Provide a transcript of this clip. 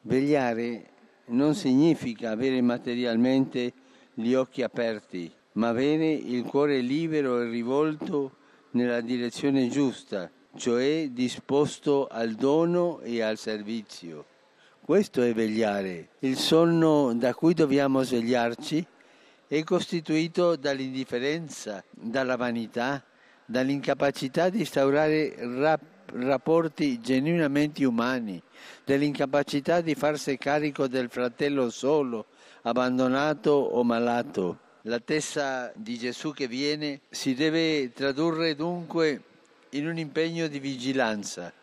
Vegliare non significa avere materialmente gli occhi aperti, ma avere il cuore libero e rivolto nella direzione giusta, cioè disposto al dono e al servizio. Questo è vegliare. Il sonno da cui dobbiamo svegliarci è costituito dall'indifferenza, dalla vanità, dall'incapacità di instaurare rapporti genuinamente umani, dell'incapacità di farsi carico del fratello solo, abbandonato o malato. L'attesa di Gesù che viene si deve tradurre dunque in un impegno di vigilanza,